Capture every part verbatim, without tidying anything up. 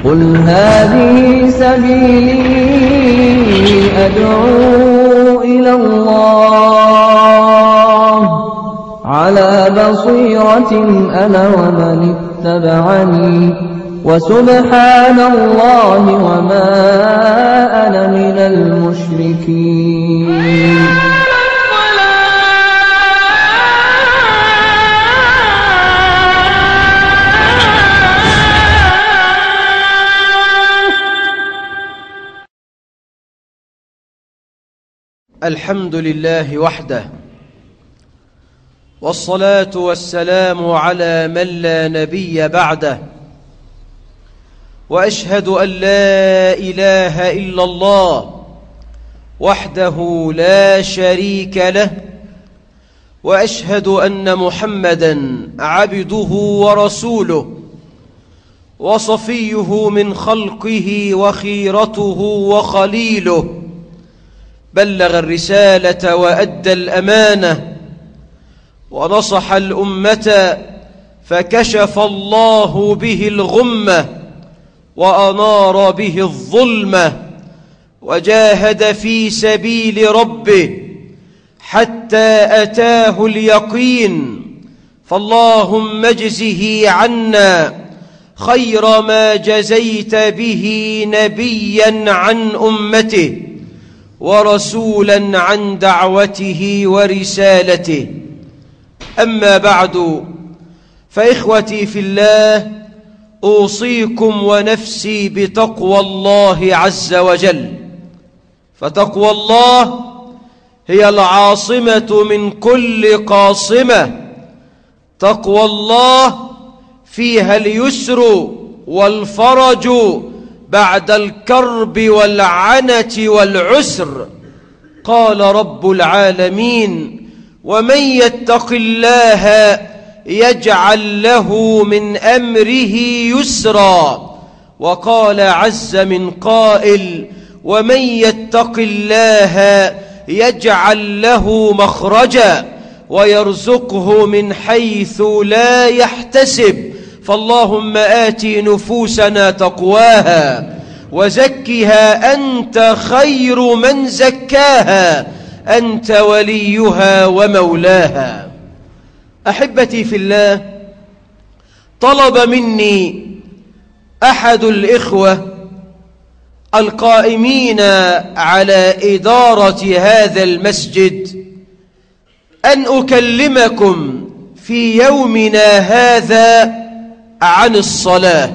قل هذه سبيلي أدعو إلى الله على بصيرة أنا ومن اتبعني وسبحان الله وما أنا من المشركين. الحمد لله وحده، والصلاة والسلام على من لا نبي بعده، وأشهد أن لا إله إلا الله وحده لا شريك له، وأشهد أن محمدًا عبده ورسوله وصفيه من خلقه وخيرته وخليله، بلغ الرسالة وأدى الأمانة ونصح الأمة، فكشف الله به الغمة وأنار به الظلمة، وجاهد في سبيل ربه حتى أتاه اليقين. فاللهم اجزه عنا خير ما جزيت به نبيا عن أمته ورسولا عن دعوته ورسالته. أما بعد، فإخوتي في الله، أوصيكم ونفسي بتقوى الله عز وجل، فتقوى الله هي العاصمة من كل قاصمة. تقوى الله فيها اليسر والفرج بعد الكرب والعنة والعسر. قال رب العالمين: ومن يتق الله يجعل له من أمره يسرا. وقال عز من قائل: ومن يتق الله يجعل له مخرجا ويرزقه من حيث لا يحتسب. فاللهم آت نفوسنا تقواها وزكها أنت خير من زكاها، أنت وليها ومولاها. أحبتي في الله، طلب مني أحد الإخوة القائمين على إدارة هذا المسجد أن أكلمكم في يومنا هذا عن الصلاة.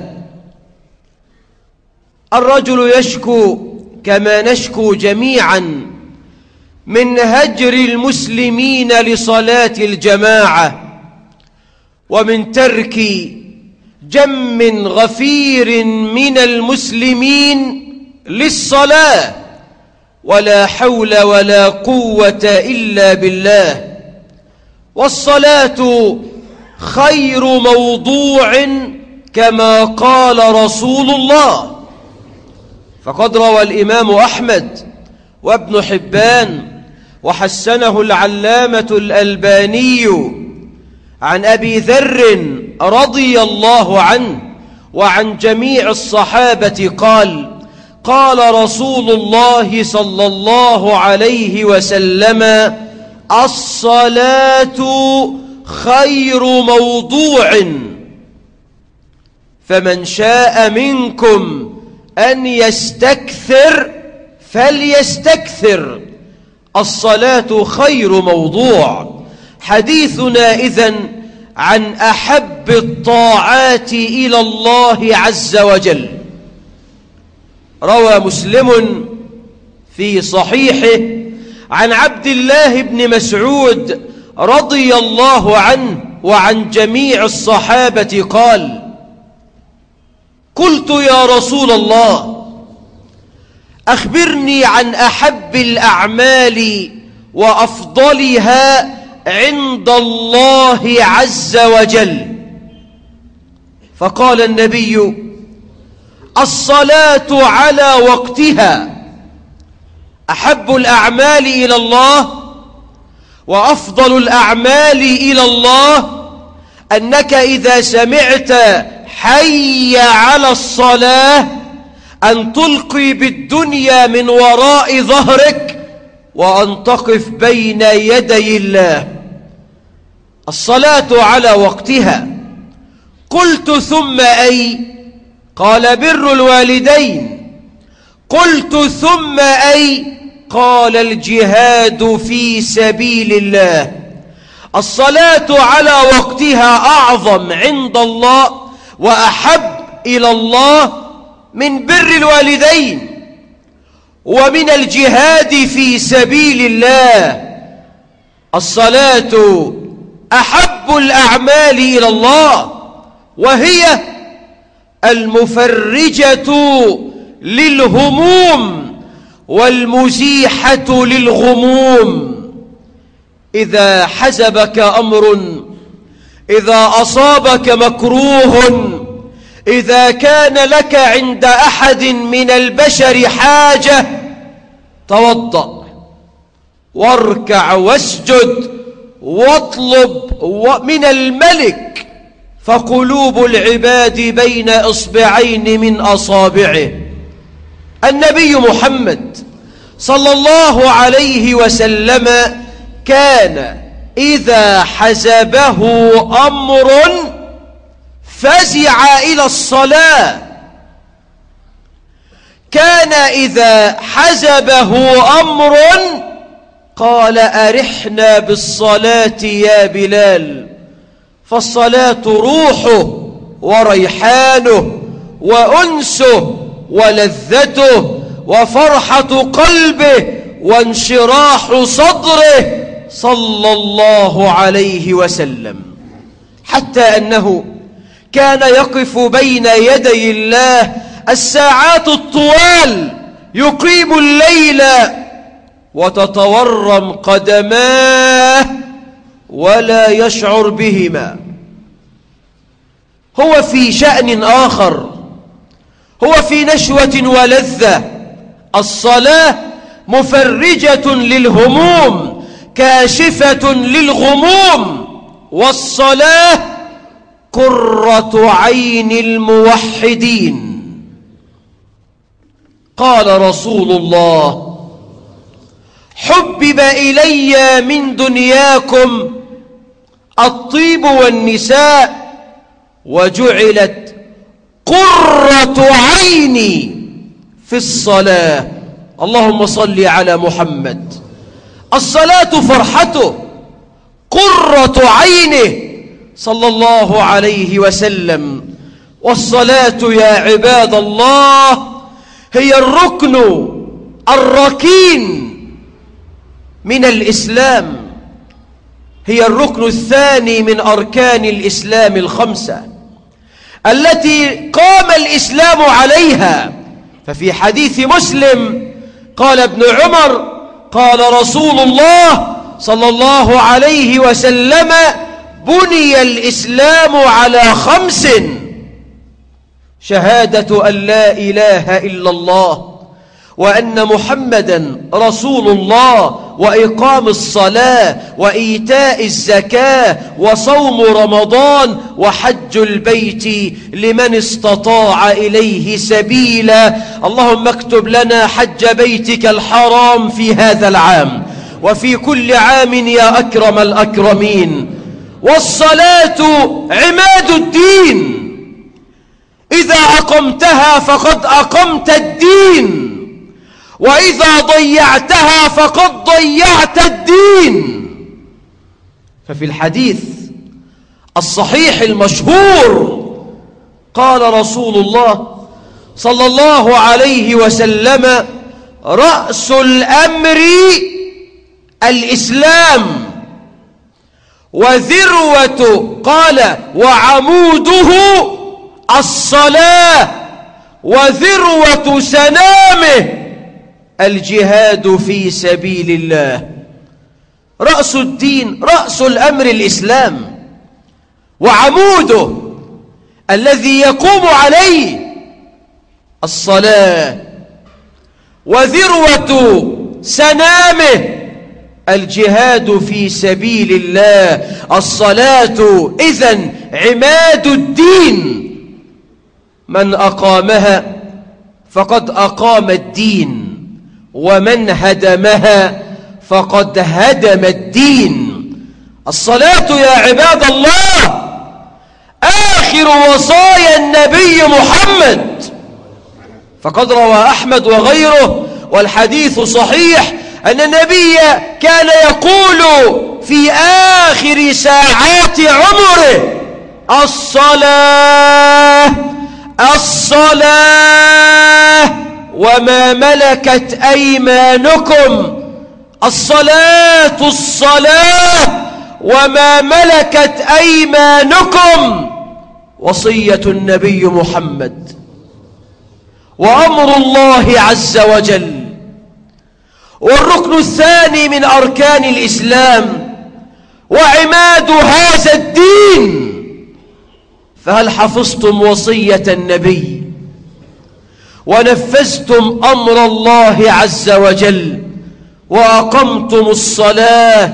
الرجل يشكو كما نشكو جميعا من هجر المسلمين لصلاة الجماعة، ومن ترك جم غفير من المسلمين للصلاة، ولا حول ولا قوة إلا بالله. والصلاة خير موضوع كما قال رسول الله، فقد روى الإمام أحمد وابن حبان وحسنه العلامة الألباني عن أبي ذر رضي الله عنه وعن جميع الصحابة قال: قال رسول الله صلى الله عليه وسلم: الصلاة خير موضوع، فمن شاء منكم أن يستكثر فليستكثر. الصلاة خير موضوع. حديثنا إذن عن أحب الطاعات إلى الله عز وجل. روى مسلم في صحيحه عن عبد الله بن مسعود رضي الله عنه وعن جميع الصحابة قال: قلت يا رسول الله، أخبرني عن أحب الأعمال وأفضلها عند الله عز وجل. فقال النبي: الصلاة على وقتها. أحب الأعمال إلى الله وأفضل الأعمال إلى الله أنك إذا سمعت حي على الصلاة أن تلقي بالدنيا من وراء ظهرك وأن تقف بين يدي الله. الصلاة على وقتها. قلت ثم أي؟ قال بر الوالدين. قلت ثم أي؟ قال الجهاد في سبيل الله. الصلاة على وقتها أعظم عند الله وأحب إلى الله من بر الوالدين ومن الجهاد في سبيل الله. الصلاة أحب الأعمال إلى الله، وهي المفرجة للهموم والمزيحة للغموم. إذا حزبك أمر، إذا أصابك مكروه، إذا كان لك عند أحد من البشر حاجة، توضأ واركع واسجد واطلب من الملك، فقلوب العباد بين إصبعين من أصابعه. النبي محمد صلى الله عليه وسلم كان إذا حزبه أمر فزع إلى الصلاة. كان إذا حزبه أمر قال أرحنا بالصلاة يا بلال، فالصلاة روحه وريحانه وأنسه ولذته وفرحة قلبه وانشراح صدره صلى الله عليه وسلم، حتى أنه كان يقف بين يدي الله الساعات الطوال، يقيم الليل وتتورم قدماه ولا يشعر بهما. هو في شأن آخر، هو في نشوة ولذة. الصلاة مفرجة للهموم كاشفة للغموم، والصلاة قرة عين الموحدين. قال رسول الله: حبب إلي من دنياكم الطيب والنساء وجعلت قرة عيني في الصلاة. اللهم صل على محمد. الصلاة فرحته، قرة عينه صلى الله عليه وسلم. والصلاة يا عباد الله هي الركن الركين من الإسلام، هي الركن الثاني من أركان الإسلام الخمسة التي قام الإسلام عليها. ففي حديث مسلم قال ابن عمر قال رسول الله صلى الله عليه وسلم: بني الإسلام على خمس: شهادة أن لا إله إلا الله وأن محمدا رسول الله، وإقام الصلاة، وإيتاء الزكاة، وصوم رمضان، وحج البيت لمن استطاع إليه سبيلا. اللهم اكتب لنا حج بيتك الحرام في هذا العام وفي كل عام يا أكرم الأكرمين. والصلاة عماد الدين، إذا أقمتها فقد أقمت الدين، وإذا ضيعتها فقد ضيعت الدين. ففي الحديث الصحيح المشهور قال رسول الله صلى الله عليه وسلم: رأس الأمر الإسلام، وذروة قال وعموده الصلاة، وذروة سنامه الجهاد في سبيل الله. رأس الدين، رأس الأمر الإسلام، وعموده الذي يقوم عليه الصلاة، وذروة سنامه الجهاد في سبيل الله. الصلاة إذن عماد الدين، من أقامها فقد أقام الدين، ومن هدمها فقد هدم الدين. الصلاة يا عباد الله آخر وصايا النبي محمد، فقد روى أحمد وغيره والحديث صحيح أن النبي كان يقول في آخر ساعات عمره: الصلاة الصلاة وما ملكت أيمانكم، الصلاة الصلاة وما ملكت أيمانكم. وصية النبي محمد وأمر الله عز وجل، والركن الثاني من أركان الإسلام وعماد هذا الدين. فهل حفظتم وصية النبي ونفذتم أمر الله عز وجل وأقمتم الصلاة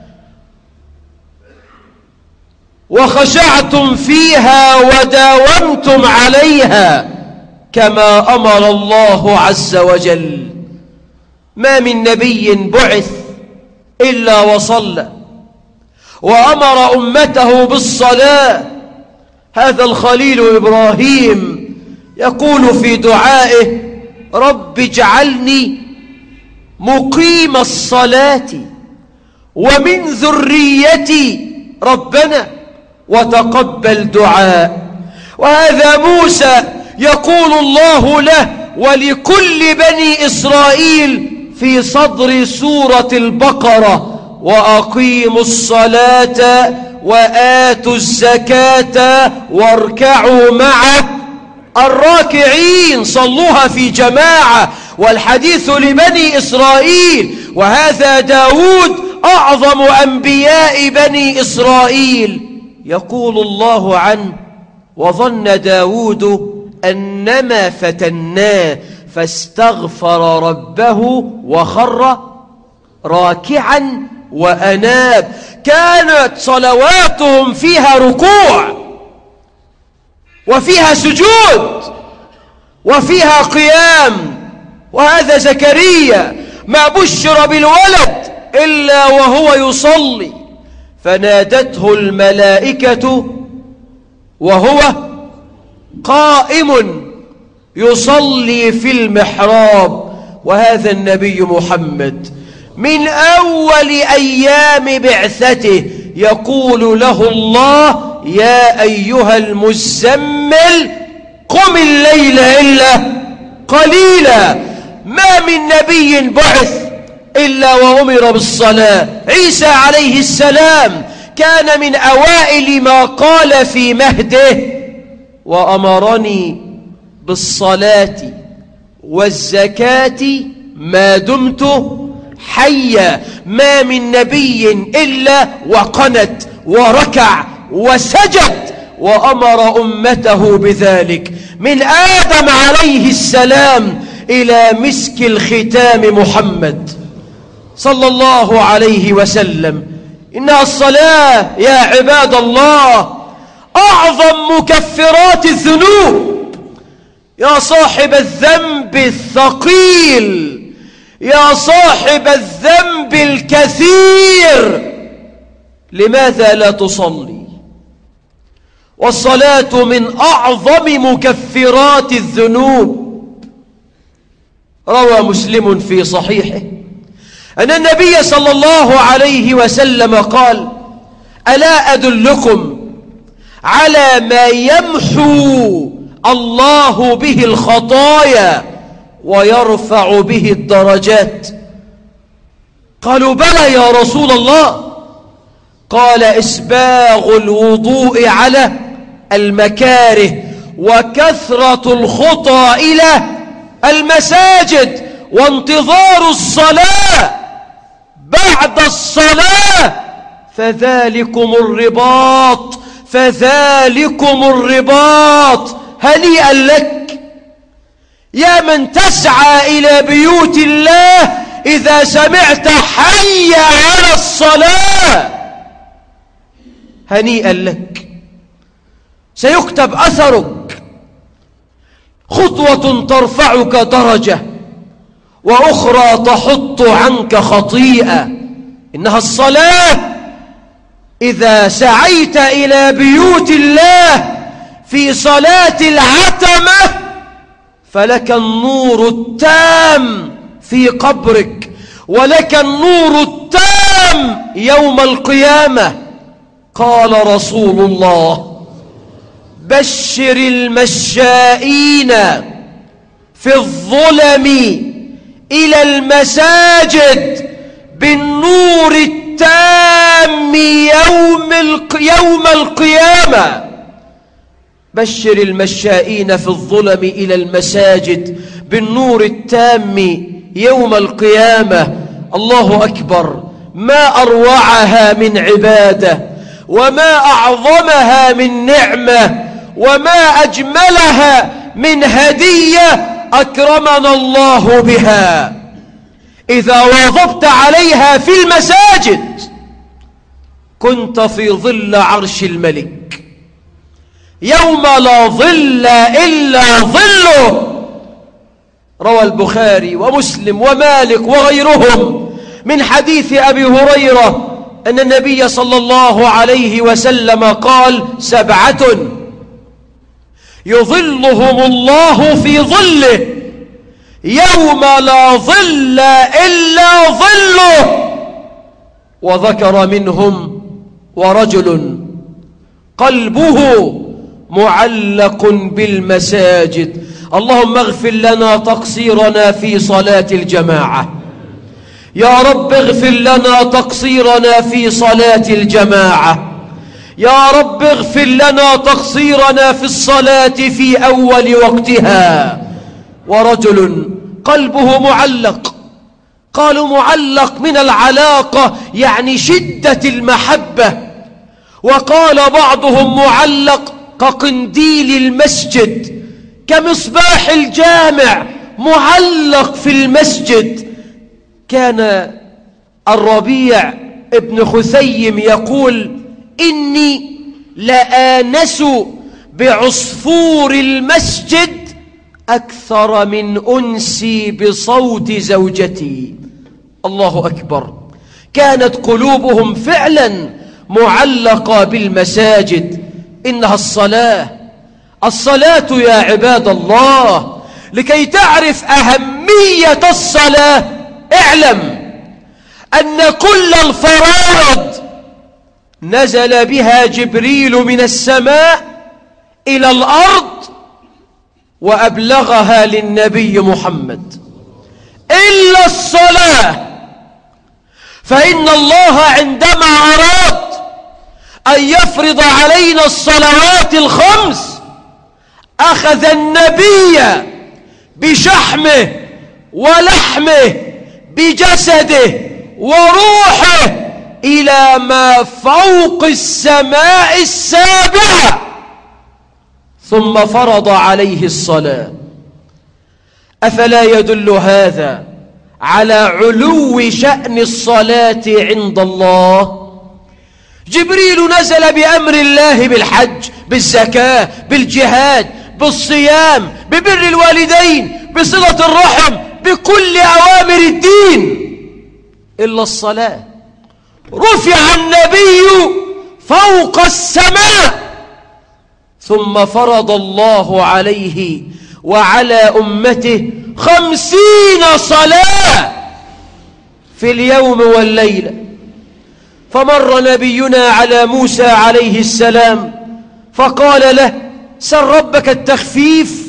وخشعتم فيها وداومتم عليها كما أمر الله عز وجل؟ ما من نبي بعث إلا وصلى وأمر أمته بالصلاة. هذا الخليل إبراهيم يقول في دعائه: رب اجعلني مقيم الصلاة ومن ذريتي ربنا وتقبل دعاء. وهذا موسى يقول الله له ولكل بني إسرائيل في صدر سورة البقرة: وأقيموا الصلاة وآتوا الزكاة واركعوا مع الراكعين. صلوها في جماعة، والحديث لبني إسرائيل، وهذا داود أعظم أنبياء بني إسرائيل. يقول الله عنه: وظن داود أنما فتناه فاستغفر ربه وخر راكعا وأناب. كانت صلواتهم فيها ركوع وفيها سجود وفيها قيام. وهذا زكريا ما بشر بالولد إلا وهو يصلي، فنادته الملائكة وهو قائم يصلي في المحراب. وهذا النبي محمد من أول أيام بعثته يقول له الله: يا أيها المزمل قم الليل إلا قليلا. ما من نبي بعث إلا وأمر بالصلاة. عيسى عليه السلام كان من أوائل ما قال في مهده: وأمرني بالصلاة والزكاة ما دمت حيا. ما من نبي إلا وقنت وركع وسجد وأمر أمته بذلك، من آدم عليه السلام إلى مسك الختام محمد صلى الله عليه وسلم. إن الصلاة يا عباد الله أعظم مكفرات الذنوب. يا صاحب الذنب الثقيل، يا صاحب الذنب الكثير، لماذا لا تصلي؟ والصلاة من أعظم مكفرات الذنوب. روى مسلم في صحيحه أن النبي صلى الله عليه وسلم قال: ألا أدلكم على ما يمحو الله به الخطايا ويرفع به الدرجات؟ قالوا: بلى يا رسول الله. قال: إسباغ الوضوء على المكاره، وكثرة الخطى إلى المساجد، وانتظار الصلاة بعد الصلاة، فذلكم الرباط فذلكم الرباط. هنيئا لك يا من تسعى إلى بيوت الله إذا سمعت حي على الصلاة. هنيئا لك، سيكتب أثرك خطوة ترفعك درجة وأخرى تحط عنك خطيئة، إنها الصلاة. إذا سعيت إلى بيوت الله في صلاة العتمة فلك النور التام في قبرك، ولك النور التام يوم القيامة. قال رسول الله: بشر المشائين في الظلم إلى المساجد بالنور التام يوم, يوم القيامة. بشر المشائين في الظلم إلى المساجد بالنور التام يوم القيامة. الله أكبر، ما أروعها من عبادة، وما أعظمها من نعمة، وما أجملها من هدية أكرمنا الله بها. إذا واظبت عليها في المساجد كنت في ظل عرش الملك يوم لا ظل إلا ظله. روى البخاري ومسلم ومالك وغيرهم من حديث أبي هريرة أن النبي صلى الله عليه وسلم قال: سبعة يظلهم الله في ظله يوم لا ظل إلا ظله. وذكر منهم: ورجل قلبه معلق بالمساجد. اللهم اغفر لنا تقصيرنا في صلاة الجماعة، يا رب اغفر لنا تقصيرنا في صلاة الجماعة، يا رب اغفر لنا تقصيرنا في الصلاة في أول وقتها. ورجل قلبه معلق، قالوا معلق من العلاقة يعني شدة المحبة، وقال بعضهم معلق كقنديل المسجد، كمصباح الجامع معلق في المسجد. كان الربيع ابن خثيم يقول: إني لآنس بعصفور المسجد أكثر من أنسي بصوت زوجتي. الله أكبر، كانت قلوبهم فعلا معلقة بالمساجد. إنها الصلاة. الصلاة يا عباد الله، لكي تعرف أهمية الصلاة اعلم أن كل الفرائض نزل بها جبريل من السماء إلى الأرض وأبلغها للنبي محمد إلا الصلاة. فإن الله عندما أراد أن يفرض علينا الصلوات الخمس أخذ النبي بشحمه ولحمه بجسده وروحه إلى ما فوق السماء السابعة، ثم فرض عليه الصلاة. أفلا يدل هذا على علو شأن الصلاة عند الله؟ جبريل نزل بأمر الله بالحج، بالزكاة، بالجهاد، بالصيام، ببر الوالدين، بصلة الرحم، بكل أوامر الدين إلا الصلاة. رفع النبي فوق السماء ثم فرض الله عليه وعلى أمته خمسين صلاة في اليوم والليلة. فمر نبينا على موسى عليه السلام فقال له: سل ربك التخفيف.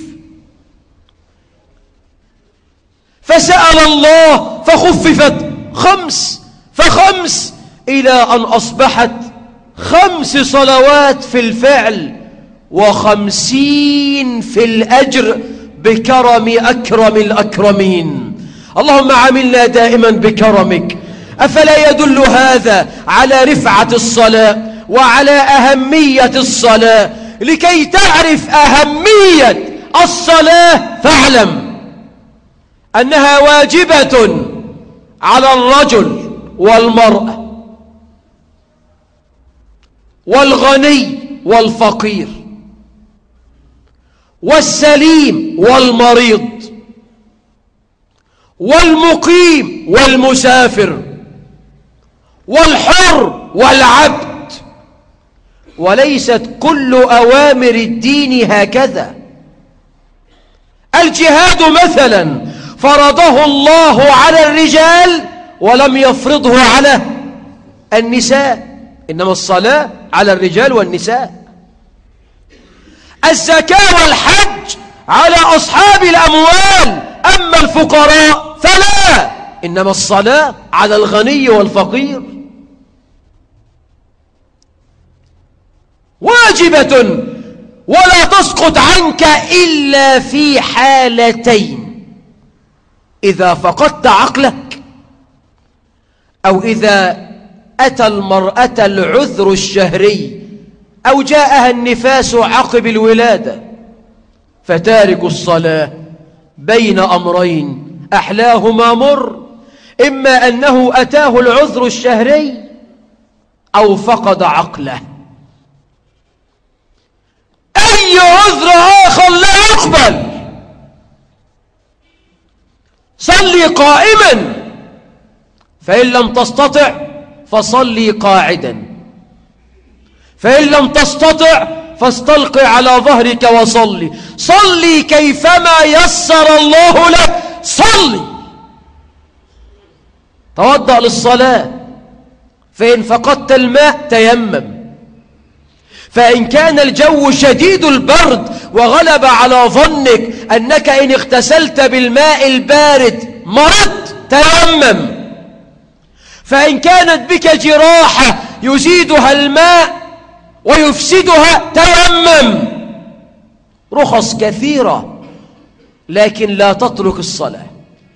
فسأل الله فخففت خمس فخمس إلى أن أصبحت خمس صلوات في الفعل وخمسين في الأجر بكرم أكرم الأكرمين. اللهم عاملنا دائما بكرمك. أفلا يدل هذا على رفعة الصلاة وعلى أهمية الصلاة؟ لكي تعرف أهمية الصلاة فاعلم أنها واجبة على الرجل والمرأة والغني والفقير والسليم والمريض والمقيم والمسافر والحر والعبد، وليست كل أوامر الدين هكذا. الجهاد مثلا فرضه الله على الرجال ولم يفرضه على النساء، إنما الصلاة على الرجال والنساء. الزكاة والحج على أصحاب الأموال، أما الفقراء فلا، إنما الصلاة على الغني والفقير. واجبة ولا تسقط عنك إلا في حالتين: إذا فقدت عقلك، أو إذا أتى المرأة العذر الشهري، أو جاءها النفاس عقب الولادة، فتارك الصلاة بين أمرين أحلاهما مر: إما أنه أتاه العذر الشهري أو فقد عقله. أي عذر آخر لا يقبل. صلي قائما، فإن لم تستطع فصلي قاعدا، فإن لم تستطع فاستلقي على ظهرك وصلي. صلي كيفما يسر الله لك، صلي. توضأ للصلاة، فإن فقدت الماء تيمم، فإن كان الجو شديد البرد وغلب على ظنك أنك إن اغتسلت بالماء البارد مرضت تيمم، فإن كانت بك جراحة يزيدها الماء ويفسدها تيمم. رخص كثيرة، لكن لا تترك الصلاة.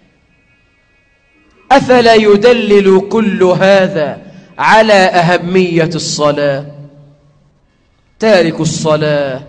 أفلا يدلل كل هذا على أهمية الصلاة؟ تارك الصلاة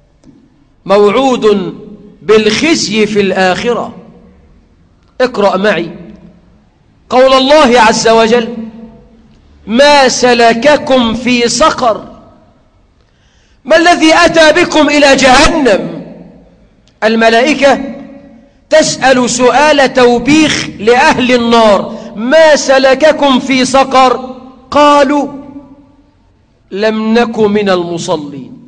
موعود بالخزي في الآخرة. اقرأ معي قول الله عز وجل: ما سلككم في سقر؟ ما الذي أتى بكم إلى جهنم؟ الملائكة تسأل سؤال توبيخ لأهل النار: ما سلككم في سقر؟ قالوا: لم نك من المصلين.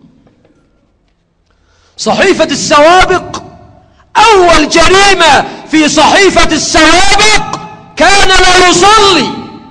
صحيفة السوابق، أول جريمة في صحيفة السوابق كان لا يصلي،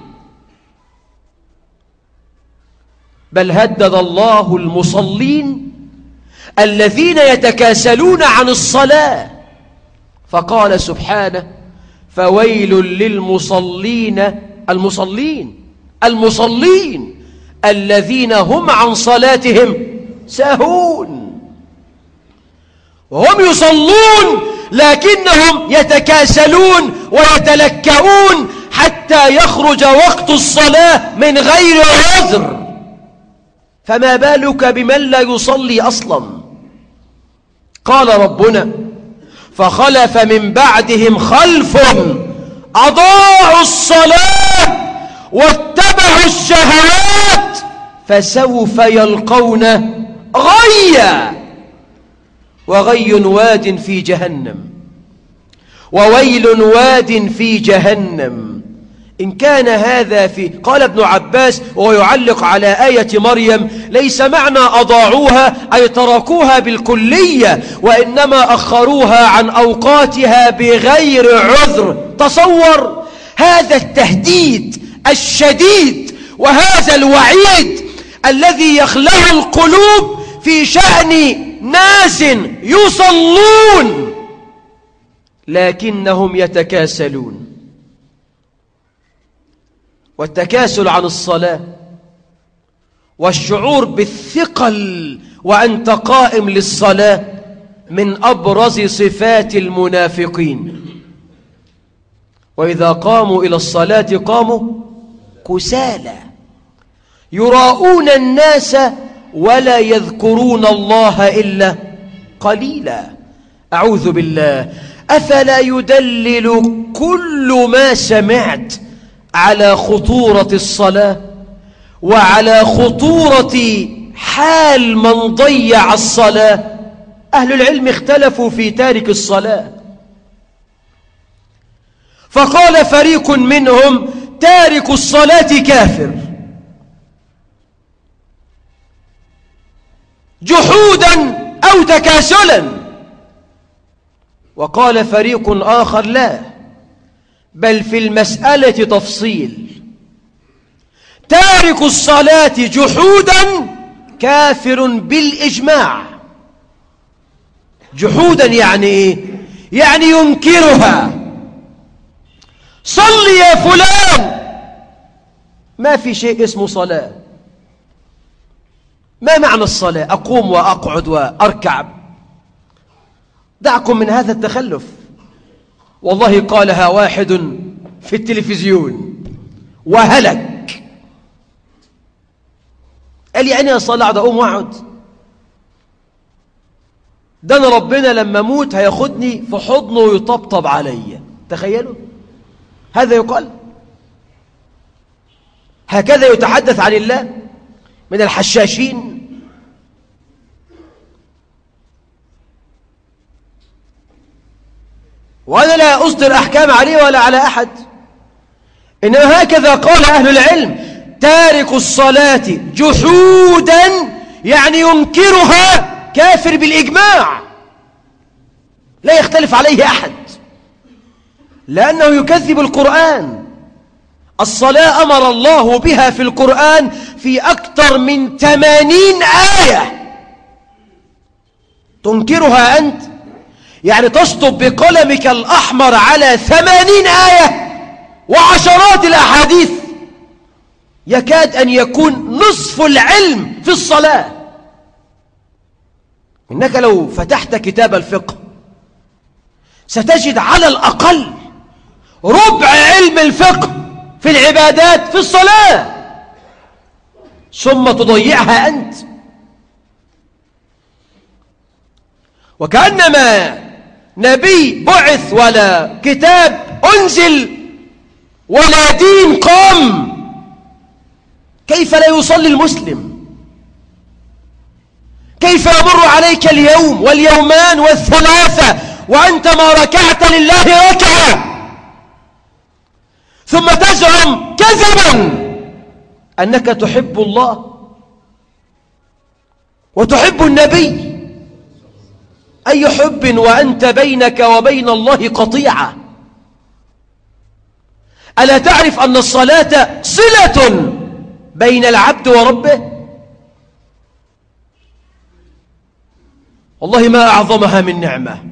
بل هدد الله المصلين الذين يتكاسلون عن الصلاة، فقال سبحانه: فويل للمصلين المصلين المصلين الذين هم عن صلاتهم ساهون. وهم يصلون لكنهم يتكاسلون ويتلكؤون حتى يخرج وقت الصلاة من غير عذر، فما بالك بمن لا يصلي أصلا؟ قال ربنا: فخلف من بعدهم خلف أضاعوا الصلاة واتبعوا الشهوات فسوف يلقون غيا. وغي واد في جهنم، وويل واد في جهنم. إن كان هذا في قال ابن عباس وهو يعلق على آية مريم: ليس معنى أضاعوها أي تركوها بالكلية، وإنما أخروها عن أوقاتها بغير عذر. تصور هذا التهديد الشديد وهذا الوعيد الذي يخلع القلوب في شأن ناس يصلون لكنهم يتكاسلون. والتكاسل عن الصلاة والشعور بالثقل وأنت قائم للصلاة من أبرز صفات المنافقين. وإذا قاموا إلى الصلاة قاموا كسالى يراءون الناس ولا يذكرون الله إلا قليلا. أعوذ بالله. أفلا يدلل كل ما سمعت على خطورة الصلاة وعلى خطورة حال من ضيع الصلاة؟ أهل العلم اختلفوا في تارك الصلاة، فقال فريق منهم تارك الصلاة كافر جحودا أو تكاسلا، وقال فريق آخر لا، بل في المسألة تفصيل، تارك الصلاة جحودا كافر بالإجماع. جحودا يعني إيه؟ يعني ينكرها. صل يا فلان، ما في شيء اسمه صلاة. ما معنى الصلاة؟ أقوم وأقعد وأركع. دعكم من هذا التخلف. والله قالها واحد في التلفزيون وهلك، قال يعني الصلاة أقعد أقوم وأقعد؟ ده أنا ربنا لما أموت هياخدني في حضنه ويطبطب عليا. تخيلوا هذا يقال؟ هكذا يتحدث عن الله من الحشاشين؟ وأنا لا أصدر أحكام عليه ولا على أحد، إنما هكذا قال أهل العلم: تارك الصلاة جحودا يعني ينكرها كافر بالإجماع، لا يختلف عليه أحد، لأنه يكذب القرآن. الصلاة أمر الله بها في القرآن في أكثر من ثمانين آية. تنكرها أنت؟ يعني تشطب بقلمك الأحمر على ثمانين آية وعشرات الأحاديث، يكاد أن يكون نصف العلم في الصلاة. إنك لو فتحت كتاب الفقه ستجد على الأقل ربع علم الفقه في العبادات في الصلاة، ثم تضيعها أنت. وكأنما نبي بعث ولا كتاب أنزل ولا دين قام. كيف لا يصلي المسلم؟ كيف يمر عليك اليوم واليومان والثلاثة وأنت ما ركعت لله ركعة، ثم تزعم كذبا أنك تحب الله وتحب النبي؟ أي حب وأنت بينك وبين الله قطيعة؟ ألا تعرف أن الصلاة صلة بين العبد وربه؟ والله ما أعظمها من نعمة.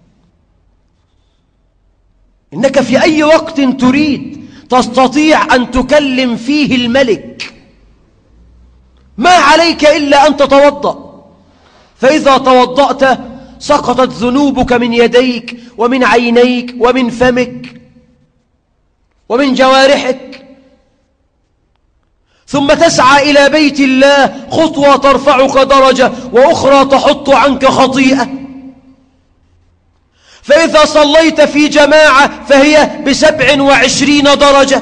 إنك في أي وقت تريد تستطيع أن تكلم فيه الملك، ما عليك إلا أن تتوضأ، فإذا توضأت سقطت ذنوبك من يديك ومن عينيك ومن فمك ومن جوارحك، ثم تسعى إلى بيت الله، خطوة ترفعك درجة وأخرى تحط عنك خطيئة. فإذا صليت في جماعة فهي بسبع وعشرين درجة،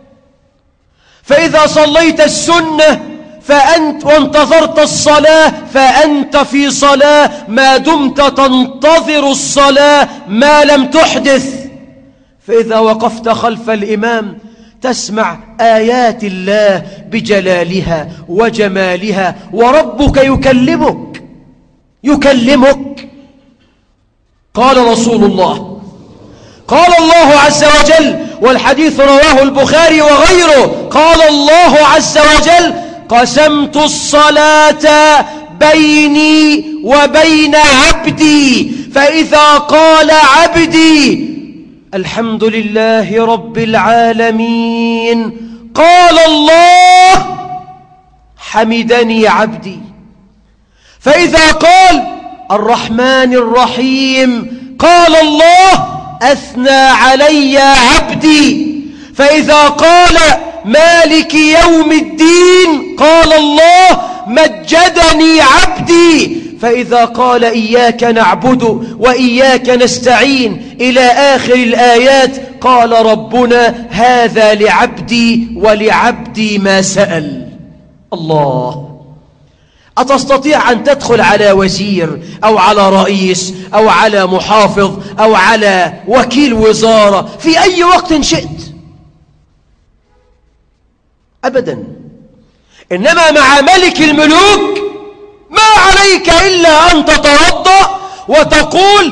فإذا صليت السنة فأنت وانتظرت الصلاة فأنت في صلاة ما دمت تنتظر الصلاة ما لم تحدث. فإذا وقفت خلف الإمام تسمع آيات الله بجلالها وجمالها، وربك يكلمك يكلمك. قال رسول الله، قال الله عز وجل، والحديث رواه البخاري وغيره، قال الله عز وجل: قسمت الصلاة بيني وبين عبدي، فإذا قال عبدي الحمد لله رب العالمين قال الله حمدني عبدي، فإذا قال الرحمن الرحيم قال الله أثنى علي عبدي، فإذا قال مالك يوم الدين قال الله مجدني عبدي، فإذا قال إياك نعبد وإياك نستعين إلى آخر الآيات قال ربنا هذا لعبدي ولعبدي ما سأل. الله أتستطيع أن تدخل على وزير أو على رئيس أو على محافظ أو على وكيل وزارة في أي وقت شئت؟ أبدا. إنما مع ملك الملوك ما عليك إلا أن تتوضأ وتقول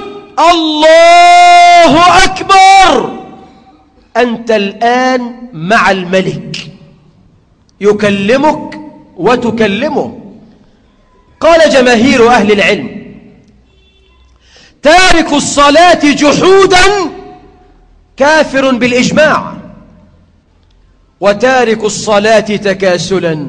الله أكبر. أنت الآن مع الملك يكلمك وتكلمه. قال جماهير أهل العلم: تارك الصلاة جحودا كافر بالإجماع، وتارك الصلاة تكاسلا.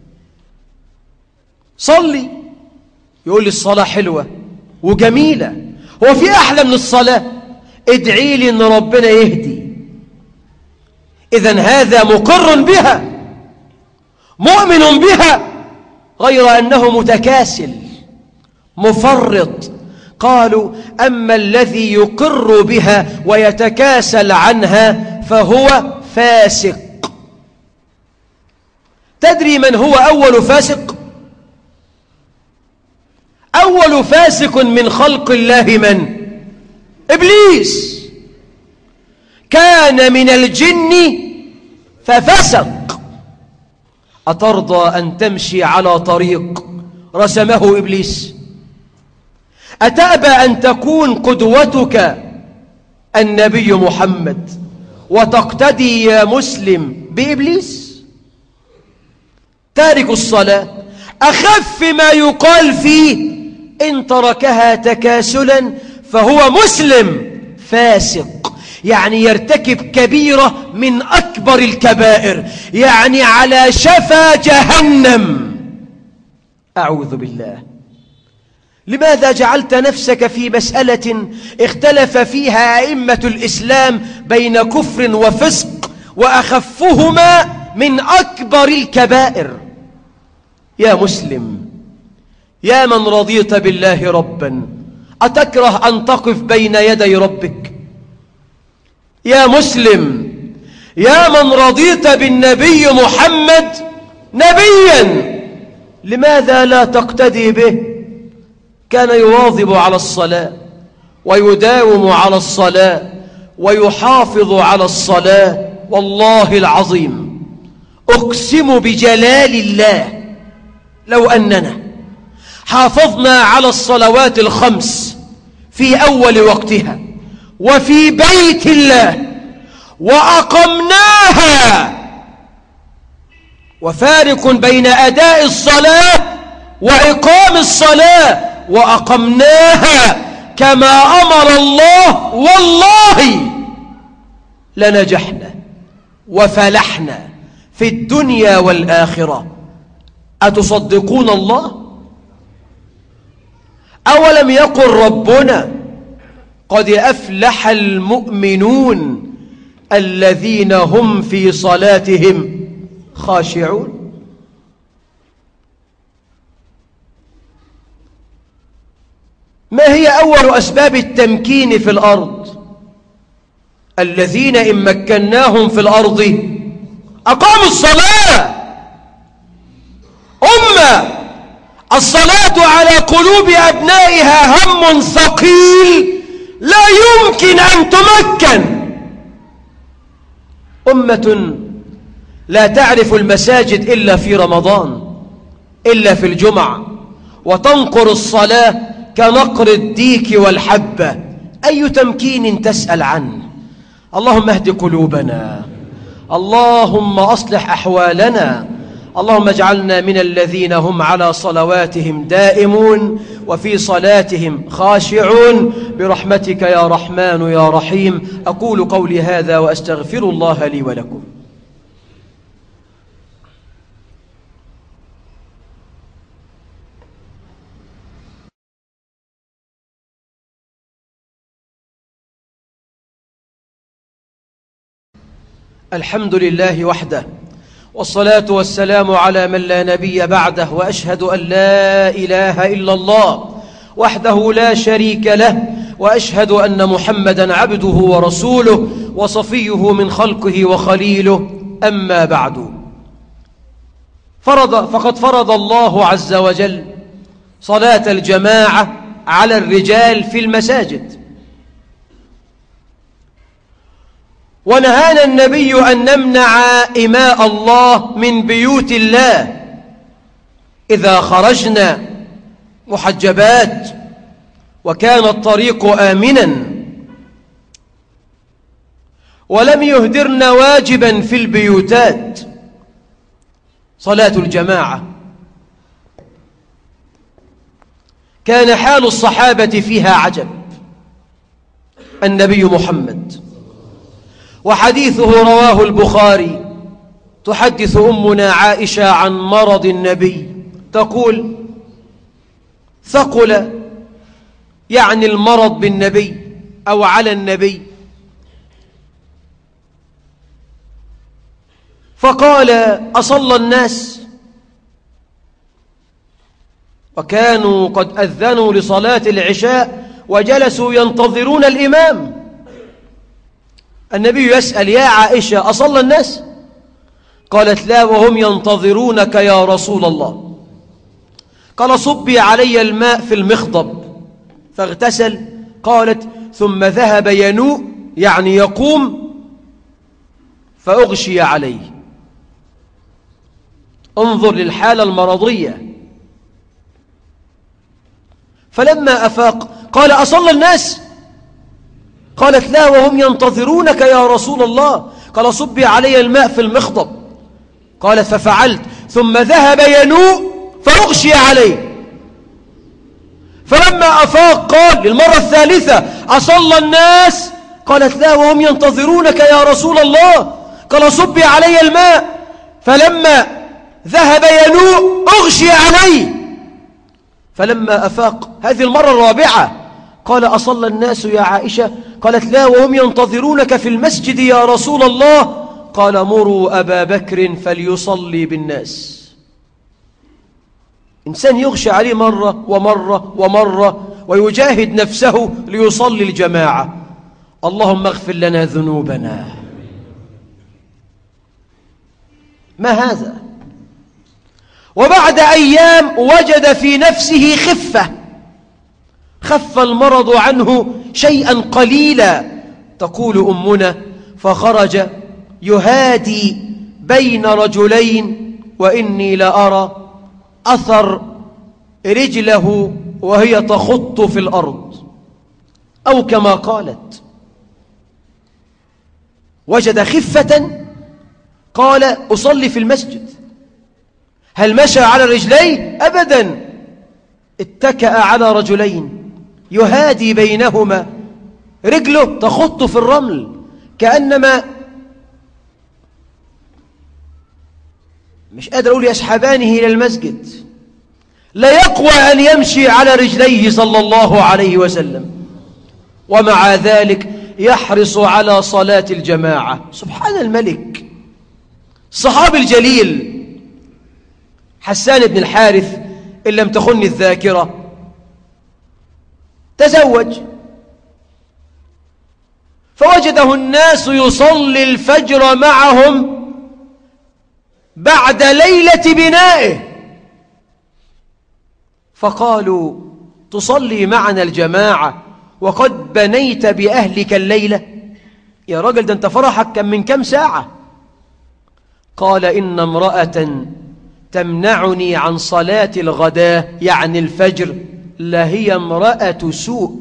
صلي، يقول لي الصلاة حلوة وجميلة، هو في أحلى من الصلاة؟ ادعي لي أن ربنا يهدي. إذن هذا مقر بها مؤمن بها، غير أنه متكاسل مفرط. قالوا: أما الذي يقر بها ويتكاسل عنها فهو فاسق. تدري من هو أول فاسق؟ أول فاسق من خلق الله من؟ إبليس. كان من الجن ففسق. أترضى أن تمشي على طريق رسمه إبليس؟ أتأبى أن تكون قدوتك النبي محمد وتقتدي يا مسلم بإبليس؟ تارك الصلاة أخف ما يقال فيه إن تركها تكاسلا فهو مسلم فاسق، يعني يرتكب كبيرة من أكبر الكبائر، يعني على شفا جهنم. أعوذ بالله. لماذا جعلت نفسك في مسألة اختلف فيها أئمة الإسلام بين كفر وفسق وأخفهما من أكبر الكبائر؟ يا مسلم، يا من رضيت بالله ربا، أتكره أن تقف بين يدي ربك؟ يا مسلم، يا من رضيت بالنبي محمد نبيا، لماذا لا تقتدي به؟ كان يواظب على الصلاة ويداوم على الصلاة ويحافظ على الصلاة. والله العظيم أقسم بجلال الله لو أننا حافظنا على الصلوات الخمس في أول وقتها وفي بيت الله وأقمناها، وفارق بين أداء الصلاة وإقام الصلاة، وأقمناها كما أمر الله، والله لنجحنا وفلحنا في الدنيا والآخرة. أتصدقون الله؟ أولم يقل ربنا: قد أفلح المؤمنون الذين هم في صلاتهم خاشعون. ما هي أول أسباب التمكين في الأرض؟ الذين إن مكناهم في الأرض أقاموا الصلاة. أمة الصلاة على قلوب أبنائها هم ثقيل لا يمكن أن تمكن. أمة لا تعرف المساجد إلا في رمضان، إلا في الجمعة، وتنقر الصلاة كنقر الديك والحبة. أي تمكين تسأل عنه؟ اللهم اهد قلوبنا، اللهم أصلح أحوالنا، اللهم اجعلنا من الذين هم على صلواتهم دائمون وفي صلاتهم خاشعون برحمتك يا رحمن يا رحيم. أقول قولي هذا وأستغفر الله لي ولكم. الحمد لله وحده، والصلاة والسلام على من لا نبي بعده، وأشهد أن لا إله إلا الله وحده لا شريك له، وأشهد أن محمدًا عبده ورسوله وصفيه من خلقه وخليله. أما بعد، فرض فقد فرض الله عز وجل صلاة الجماعة على الرجال في المساجد. ونهانا النبي أن نمنع إماء الله من بيوت الله إذا خرجنا محجبات وكان الطريق آمنا، ولم يهدرنا واجبا في البيوتات صلاة الجماعة. كان حال الصحابة فيها عجب. النبي محمد وحديثه رواه البخاري، تحدث أمنا عائشة عن مرض النبي تقول: ثقل، يعني المرض بالنبي أو على النبي، فقال: أصلى الناس؟ وكانوا قد أذنوا لصلاة العشاء وجلسوا ينتظرون الإمام. النبي يسأل: يا عائشة أصلى الناس؟ قالت: لا، وهم ينتظرونك يا رسول الله. قال: صبي علي الماء في المخضب، فاغتسل. قالت: ثم ذهب ينوء، يعني يقوم، فأغشي عليه. انظر للحالة المرضية. فلما أفاق قال: أصلى الناس؟ قالت: لا، وهم ينتظرونك يا رسول الله. قال: صبي علي الماء في المخضب. قالت: ففعلت، ثم ذهب ينوء فأغشي عليه. فلما أفاق قال للمرة الثالثة: أصلى الناس؟ قالت: لا، وهم ينتظرونك يا رسول الله. قال: صبي علي الماء. فلما ذهب ينوء أغشي عليه. فلما أفاق هذه المرة الرابعة قال: أصلى الناس يا عائشة؟ قالت: لا، وهم ينتظرونك في المسجد يا رسول الله. قال: مروا أبا بكر فليصلي بالناس. إنسان يغشى عليه مرة ومرة ومرة ويجاهد نفسه ليصلي الجماعة. اللهم اغفر لنا ذنوبنا. ما هذا؟ وبعد أيام وجد في نفسه خفة، خف المرض عنه شيئا قليلا. تقول أمنا: فخرج يهادي بين رجلين وإني لأرى أثر رجله وهي تخط في الأرض، أو كما قالت. وجد خفة، قال: أصلي في المسجد. هل مشى على رجليه؟ أبدا، اتكأ على رجلين يهادي بينهما، رجله تخط في الرمل كأنما مش قادر أقول يسحبانه إلى المسجد. لا يقوى أن يمشي على رجليه صلى الله عليه وسلم، ومع ذلك يحرص على صلاة الجماعة. سبحان الملك. الصحابي الجليل حسان بن الحارث إن لم تخن الذاكرة تزوج، فوجده الناس يصلي الفجر معهم بعد ليلة بنائه، فقالوا: تصلي معنا الجماعة وقد بنيت بأهلك الليلة؟ يا رجل، ده انت فرحك كم من كم ساعة. قال: إن امرأة تمنعني عن صلاة الغداء، يعني الفجر، لهي امرأة سوء.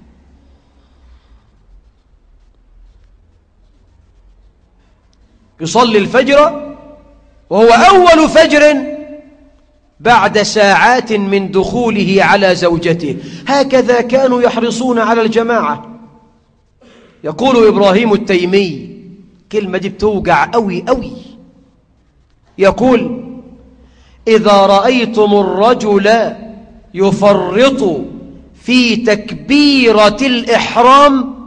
يصلي الفجر وهو أول فجر بعد ساعات من دخوله على زوجته. هكذا كانوا يحرصون على الجماعة. يقول إبراهيم التيمي، كلمة دي بتوجع أوي أوي، يقول: إذا رأيتم الرجل يفرط في تكبيرة الإحرام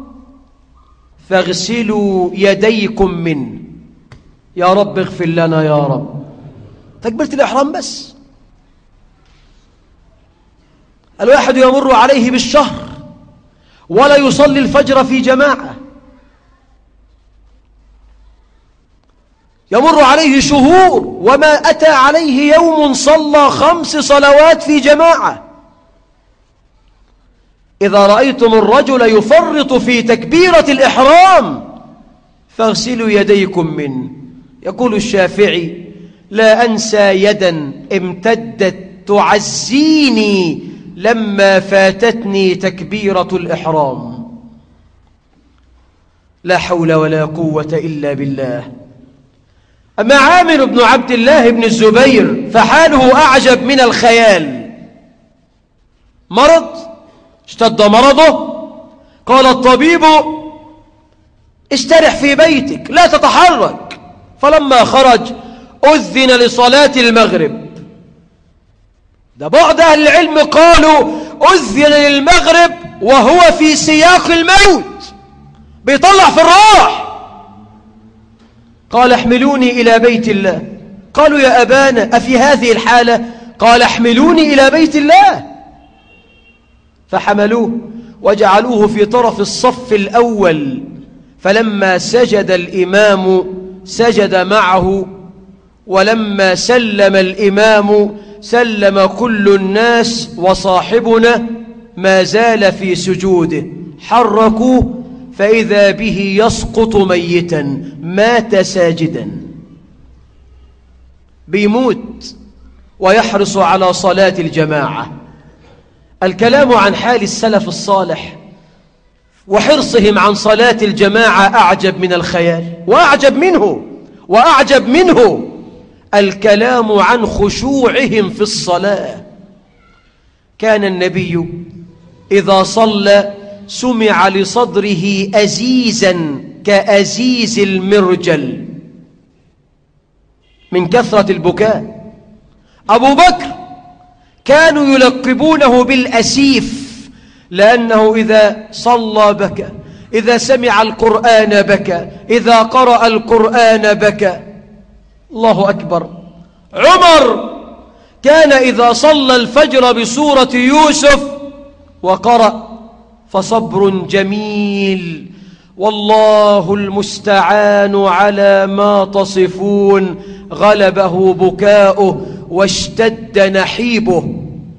فاغسلوا يديكم منه. يا رب اغفر لنا يا رب. تكبيرة الإحرام بس. الواحد يمر عليه بالشهر ولا يصلي الفجر في جماعة، يمر عليه شهور وما أتى عليه يوم صلى خمس صلوات في جماعة. إذا رأيتم الرجل يفرط في تكبيرة الإحرام فاغسلوا يديكم منه. يقول الشافعي: لا أنسى يدا امتدت تعزيني لما فاتتني تكبيرة الإحرام. لا حول ولا قوة إلا بالله. أما عامر بن عبد الله بن الزبير فحاله أعجب من الخيال. مرض، اشتد مرضه، قال الطبيب: استرح في بيتك لا تتحرك. فلما خرج أذن لصلاة المغرب. ده بعض أهل العلم قالوا أذن للمغرب وهو في سياق الموت، بيطلع في الروح. قال: احملوني إلى بيت الله. قالوا: يا أبانا أفي هذه الحالة؟ قال: احملوني إلى بيت الله. فحملوه وجعلوه في طرف الصف الأول، فلما سجد الإمام سجد معه، ولما سلم الإمام سلم كل الناس، وصاحبنا ما زال في سجوده. حركوه فإذا به يسقط ميتا، مات ساجدا. بيموت ويحرص على صلاة الجماعة. الكلام عن حال السلف الصالح وحرصهم عن صلاة الجماعة أعجب من الخيال. وأعجب منه وأعجب منه الكلام عن خشوعهم في الصلاة. كان النبي إذا صلى سمع لصدره أزيزا كأزيز المرجل من كثرة البكاء. أبو بكر كانوا يلقبونه بالأسيف، لأنه إذا صلى بكى، إذا سمع القرآن بكى، إذا قرأ القرآن بكى. الله أكبر. عمر كان إذا صلى الفجر بسورة يوسف وقرأ فصبر جميل، والله المستعان على ما تصفون، غلبه بكاؤه واشتد نحيبه.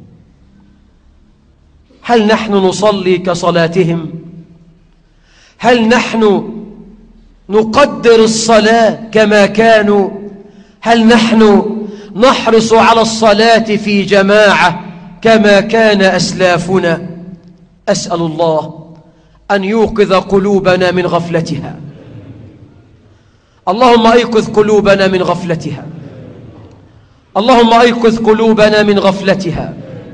هل نحن نصلي كصلاتهم؟ هل نحن نقدر الصلاة كما كانوا؟ هل نحن نحرص على الصلاة في جماعة كما كان أسلافنا؟ أسأل الله أن يوقظ قلوبنا من غفلتها. اللهم أيقظ قلوبنا من غفلتها. اللهم أيقظ قلوبنا من غفلتها.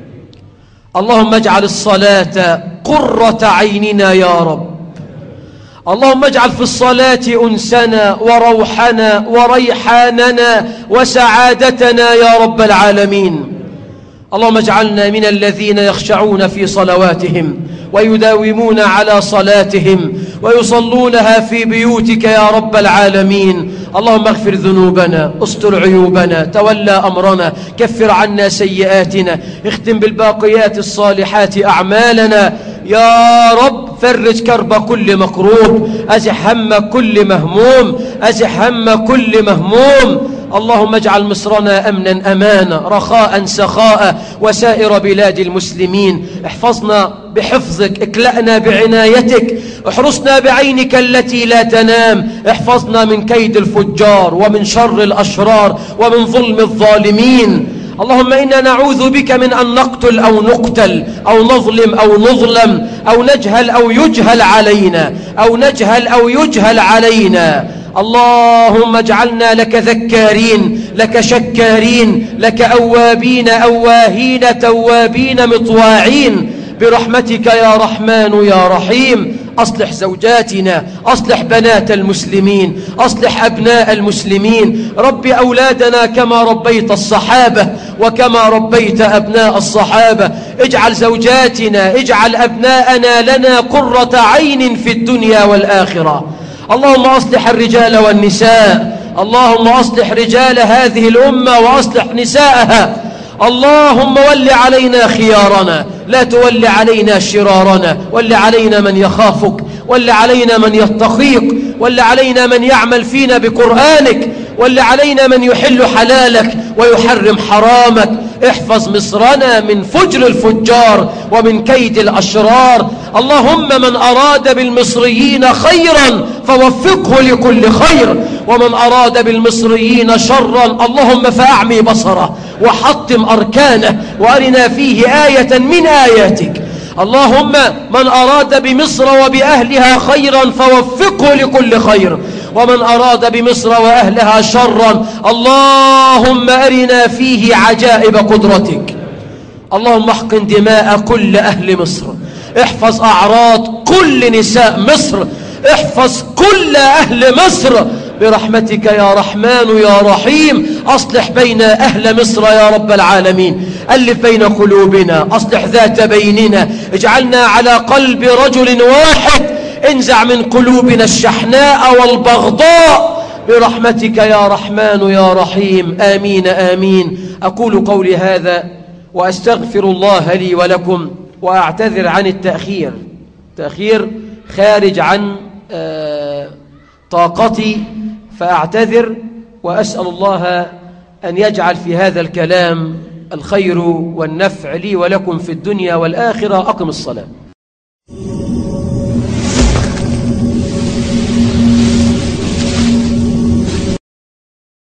اللهم اجعل الصلاة قرة عيننا يا رب. اللهم اجعل في الصلاة أنسنا وروحنا وريحاننا وسعادتنا يا رب العالمين. اللهم اجعلنا من الذين يخشعون في صلواتهم ويداومون على صلاتهم ويصلونها في بيوتك يا رب العالمين. اللهم اغفر ذنوبنا، استر عيوبنا، تولى أمرنا، كفر عنا سيئاتنا، اختم بالباقيات الصالحات أعمالنا يا رب. فرج كرب كل مكروب، أزح هم كل مهموم، أزح هم كل مهموم. اللهم اجعل مصرنا أمنا أمانا، رخاء سخاء، وسائر بلاد المسلمين. احفظنا بحفظك، اكلأنا بعنايتك، احرسنا بعينك التي لا تنام. احفظنا من كيد الفجار ومن شر الأشرار ومن ظلم الظالمين. اللهم إنا نعوذ بك من أن نقتل أو نقتل أو نظلم أو نظلم أو نجهل أو يجهل علينا أو نجهل أو يجهل علينا. اللهم اجعلنا لك ذكارين، لك شكارين، لك أوابين أواهين توابين مطواعين برحمتك يا رحمن يا رحيم. أصلح زوجاتنا، أصلح بنات المسلمين، أصلح أبناء المسلمين. رب أولادنا كما ربيت الصحابة وكما ربيت أبناء الصحابة. اجعل زوجاتنا، اجعل أبناءنا لنا قرة عين في الدنيا والآخرة. اللهم أصلح الرجال والنساء، اللهم أصلح رجال هذه الأمة وأصلح نساءها. اللهم ول علينا خيارنا، لا تول علينا شرارنا. ول علينا من يخافك، ول علينا من يتقيك، ول علينا من يعمل فينا بقرآنك، ول علينا من يحل حلالك ويحرم حرامك. احفظ مصرنا من فجر الفجار ومن كيد الأشرار. اللهم من أراد بالمصريين خيرا فوفقه لكل خير، ومن أراد بالمصريين شرا اللهم فأعمي بصره وحطم أركانه وأرنا فيه آية من آياتك. اللهم من أراد بمصر وبأهلها خيرا فوفقه لكل خير، ومن أراد بمصر وأهلها شرا اللهم أرنا فيه عجائب قدرتك. اللهم احقن دماء كل أهل مصر، احفظ أعراض كل نساء مصر، احفظ كل أهل مصر برحمتك يا رحمن يا رحيم. أصلح بين أهل مصر يا رب العالمين، ألف بين قلوبنا، أصلح ذات بيننا، اجعلنا على قلب رجل واحد، انزع من قلوبنا الشحناء والبغضاء برحمتك يا رحمن يا رحيم. آمين آمين. أقول قولي هذا وأستغفر الله لي ولكم، وأعتذر عن التأخير، تأخير خارج عن آه طاقتي، فأعتذر وأسأل الله أن يجعل في هذا الكلام الخير والنفع لي ولكم في الدنيا والآخرة. أقم الصلاة.